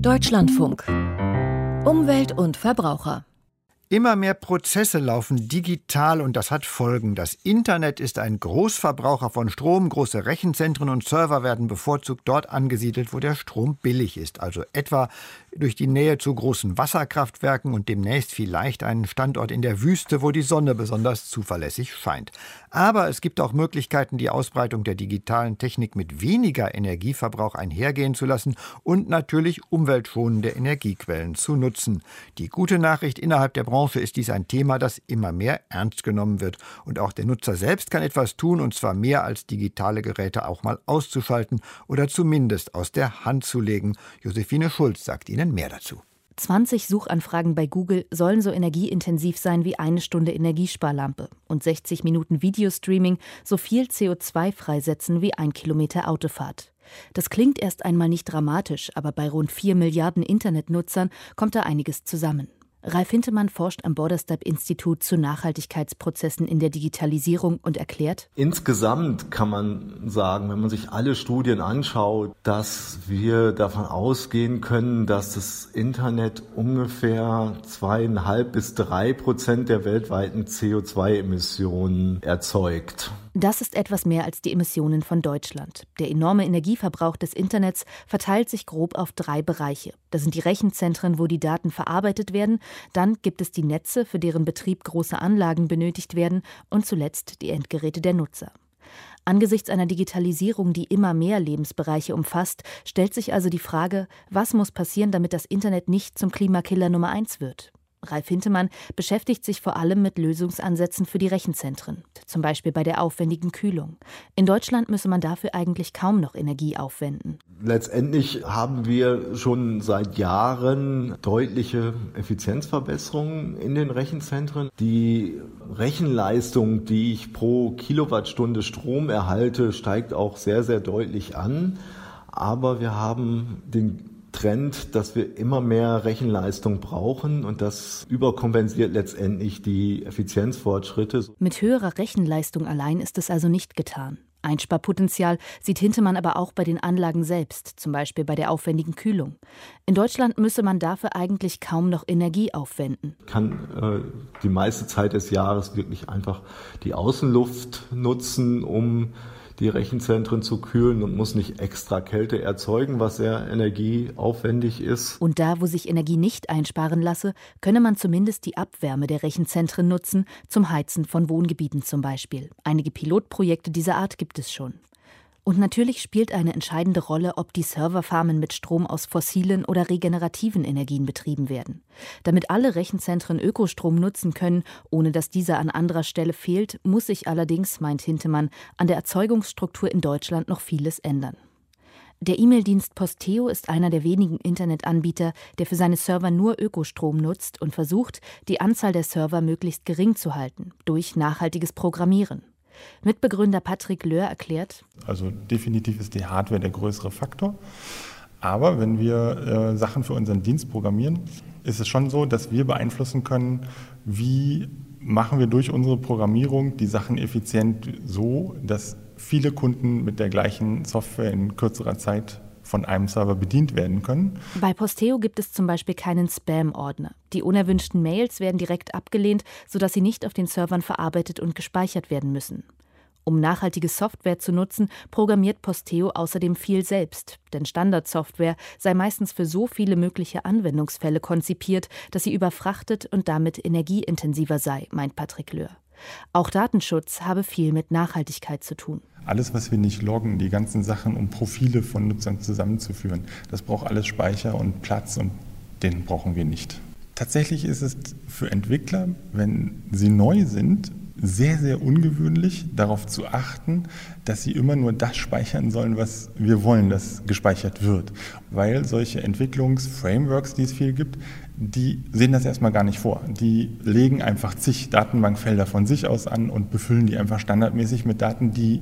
Deutschlandfunk. Umwelt und Verbraucher. Immer mehr Prozesse laufen digital und das hat Folgen. Das Internet ist ein Großverbraucher von Strom. Große Rechenzentren und Server werden bevorzugt dort angesiedelt, wo der Strom billig ist. Also etwa durch die Nähe zu großen Wasserkraftwerken und demnächst vielleicht einen Standort in der Wüste, wo die Sonne besonders zuverlässig scheint. Aber es gibt auch Möglichkeiten, die Ausbreitung der digitalen Technik mit weniger Energieverbrauch einhergehen zu lassen und natürlich umweltschonende Energiequellen zu nutzen. Die gute Nachricht: innerhalb der Branche ist dies ein Thema, das immer mehr ernst genommen wird. Und auch der Nutzer selbst kann etwas tun, und zwar mehr als digitale Geräte auch mal auszuschalten oder zumindest aus der Hand zu legen. Josephine Schulz sagt Ihnen mehr dazu. 20 Suchanfragen bei Google sollen so energieintensiv sein wie eine Stunde Energiesparlampe und 60 Minuten Videostreaming so viel CO2 freisetzen wie 1 Kilometer Autofahrt. Das klingt erst einmal nicht dramatisch, aber bei rund 4 Milliarden Internetnutzern kommt da einiges zusammen. Ralf Hintemann forscht am Borderstep-Institut zu Nachhaltigkeitsprozessen in der Digitalisierung und erklärt: Insgesamt kann man sagen, wenn man sich alle Studien anschaut, dass wir davon ausgehen können, dass das Internet ungefähr 2,5 bis 3% der weltweiten CO2-Emissionen erzeugt. Das ist etwas mehr als die Emissionen von Deutschland. Der enorme Energieverbrauch des Internets verteilt sich grob auf 3 Bereiche. Das sind die Rechenzentren, wo die Daten verarbeitet werden, dann gibt es die Netze, für deren Betrieb große Anlagen benötigt werden, und zuletzt die Endgeräte der Nutzer. Angesichts einer Digitalisierung, die immer mehr Lebensbereiche umfasst, stellt sich also die Frage, was muss passieren, damit das Internet nicht zum Klimakiller Nummer 1 wird? Ralf Hintemann beschäftigt sich vor allem mit Lösungsansätzen für die Rechenzentren, zum Beispiel bei der aufwendigen Kühlung. In Deutschland müsse man dafür eigentlich kaum noch Energie aufwenden. Letztendlich haben wir schon seit Jahren deutliche Effizienzverbesserungen in den Rechenzentren. Die Rechenleistung, die ich pro Kilowattstunde Strom erhalte, steigt auch sehr, sehr deutlich an. Aber wir haben den Trend, dass wir immer mehr Rechenleistung brauchen, und das überkompensiert letztendlich die Effizienzfortschritte. Mit höherer Rechenleistung allein ist es also nicht getan. Einsparpotenzial sieht Hintemann aber auch bei den Anlagen selbst, zum Beispiel bei der aufwendigen Kühlung. In Deutschland müsse man dafür eigentlich kaum noch Energie aufwenden. Ich kann die meiste Zeit des Jahres wirklich einfach die Außenluft nutzen, um die Rechenzentren zu kühlen, und muss nicht extra Kälte erzeugen, was sehr energieaufwendig ist. Und da, wo sich Energie nicht einsparen lasse, könne man zumindest die Abwärme der Rechenzentren nutzen, zum Heizen von Wohngebieten zum Beispiel. Einige Pilotprojekte dieser Art gibt es schon. Und natürlich spielt eine entscheidende Rolle, ob die Serverfarmen mit Strom aus fossilen oder regenerativen Energien betrieben werden. Damit alle Rechenzentren Ökostrom nutzen können, ohne dass dieser an anderer Stelle fehlt, muss sich allerdings, meint Hintemann, an der Erzeugungsstruktur in Deutschland noch vieles ändern. Der E-Mail-Dienst Posteo ist einer der wenigen Internetanbieter, der für seine Server nur Ökostrom nutzt und versucht, die Anzahl der Server möglichst gering zu halten, durch nachhaltiges Programmieren. Mitbegründer Patrick Löhr erklärt: Also definitiv ist die Hardware der größere Faktor. Aber wenn wir Sachen für unseren Dienst programmieren, ist es schon so, dass wir beeinflussen können, wie machen wir durch unsere Programmierung die Sachen effizient so, dass viele Kunden mit der gleichen Software in kürzerer Zeit von einem Server bedient werden können. Bei Posteo gibt es zum Beispiel keinen Spam-Ordner. Die unerwünschten Mails werden direkt abgelehnt, sodass sie nicht auf den Servern verarbeitet und gespeichert werden müssen. Um nachhaltige Software zu nutzen, programmiert Posteo außerdem viel selbst. Denn Standardsoftware sei meistens für so viele mögliche Anwendungsfälle konzipiert, dass sie überfrachtet und damit energieintensiver sei, meint Patrick Löhr. Auch Datenschutz habe viel mit Nachhaltigkeit zu tun. Alles, was wir nicht loggen, die ganzen Sachen, um Profile von Nutzern zusammenzuführen, das braucht alles Speicher und Platz, und den brauchen wir nicht. Tatsächlich ist es für Entwickler, wenn sie neu sind, sehr, sehr ungewöhnlich, darauf zu achten, dass sie immer nur das speichern sollen, was wir wollen, dass gespeichert wird. Weil solche Entwicklungsframeworks, die es viel gibt, die sehen das erstmal gar nicht vor. Die legen einfach zig Datenbankfelder von sich aus an und befüllen die einfach standardmäßig mit Daten, die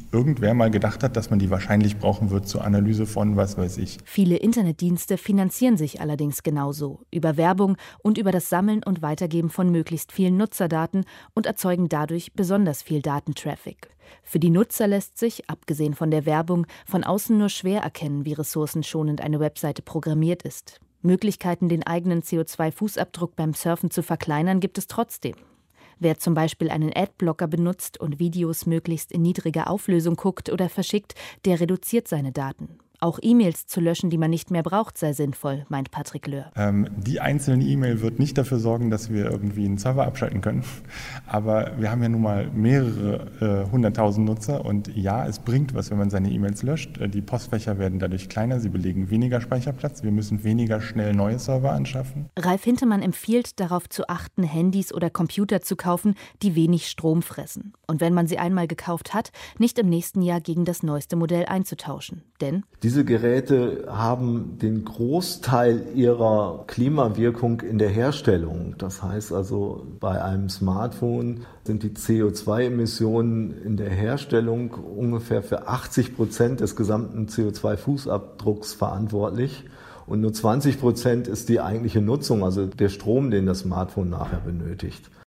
irgendwer mal gedacht hat, dass man die wahrscheinlich brauchen wird zur Analyse von was weiß ich. Viele Internetdienste finanzieren sich allerdings genauso, über Werbung und über das Sammeln und Weitergeben von möglichst vielen Nutzerdaten und erzeugen dadurch besonders viel Datentraffic. Für die Nutzer lässt sich, abgesehen von der Werbung, von außen nur schwer erkennen, wie ressourcenschonend eine Webseite programmiert ist. Möglichkeiten, den eigenen CO2-Fußabdruck beim Surfen zu verkleinern, gibt es trotzdem. Wer zum Beispiel einen Adblocker benutzt und Videos möglichst in niedriger Auflösung guckt oder verschickt, der reduziert seine Daten. Auch E-Mails zu löschen, die man nicht mehr braucht, sei sinnvoll, meint Patrick Löhr. Die einzelne E-Mail wird nicht dafür sorgen, dass wir irgendwie einen Server abschalten können. Aber wir haben ja nun mal mehrere 100.000 Nutzer und ja, es bringt was, wenn man seine E-Mails löscht. Die Postfächer werden dadurch kleiner, sie belegen weniger Speicherplatz. Wir müssen weniger schnell neue Server anschaffen. Ralf Hintemann empfiehlt, darauf zu achten, Handys oder Computer zu kaufen, die wenig Strom fressen. Und wenn man sie einmal gekauft hat, nicht im nächsten Jahr gegen das neueste Modell einzutauschen. Denn diese Geräte haben den Großteil ihrer Klimawirkung in der Herstellung. Das heißt also, bei einem Smartphone sind die CO2-Emissionen in der Herstellung ungefähr für 80% des gesamten CO2-Fußabdrucks verantwortlich. Und nur 20% ist die eigentliche Nutzung, also der Strom, den das Smartphone nachher benötigt.